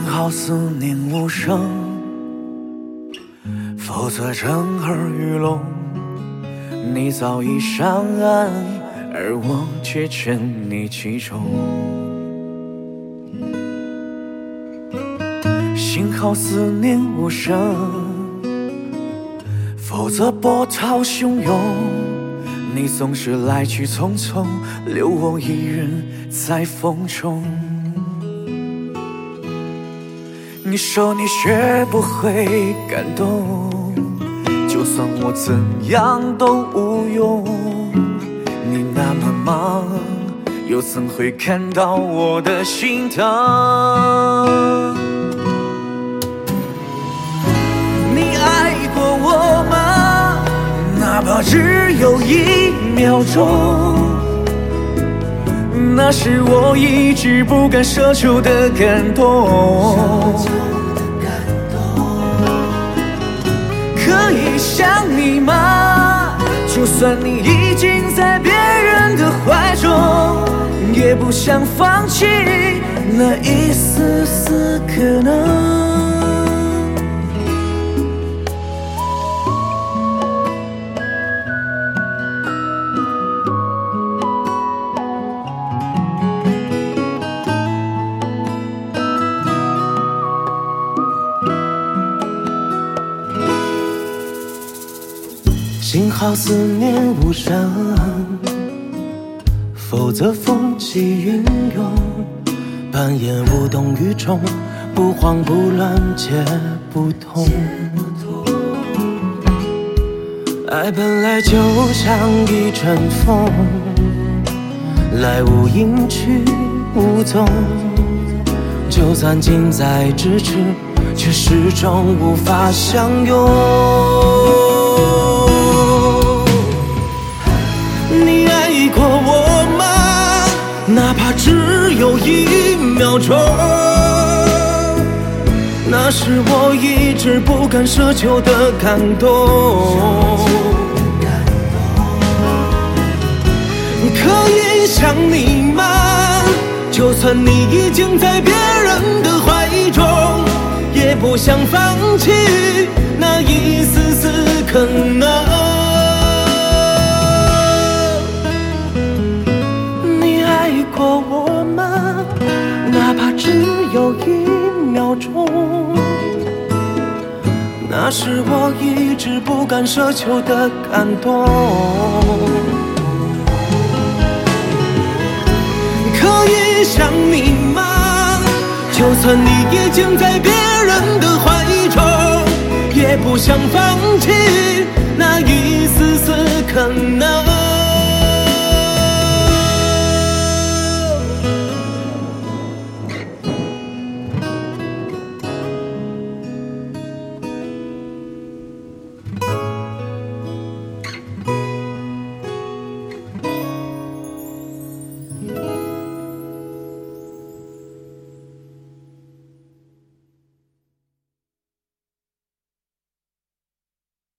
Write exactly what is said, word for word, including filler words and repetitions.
好思念无声，否则震耳欲聋。你早已上岸，而我却沉溺其中。幸好思念无声，否则波涛汹涌。你总是来去匆匆，留我一人在风中。你说你学不会感动，就算我怎样都无用。你那么忙，又怎会看到我的心疼？你爱过我吗？哪怕只有一秒钟，那是我一直不敢奢求的感动。可以想你吗？就算你已经在别人的怀中，也不想放弃那一丝丝可能。 幸好思念无声，否则风起云涌。扮演无动于衷，不慌不乱且不痛。爱本来就像一阵风，来无影去无踪。就算近在咫尺，却始终无法相拥。你爱过我吗？哪怕只有一秒钟，那是我一直不敢奢求的感动。可以想你吗？就算你已经在别人的怀中，也不想放弃那一丝丝可能。过我吗？哪怕只有一秒钟，那是我一直不敢奢求的感动。可以想你吗？就算你已经在别人的怀中，也不想放弃那一丝丝可能。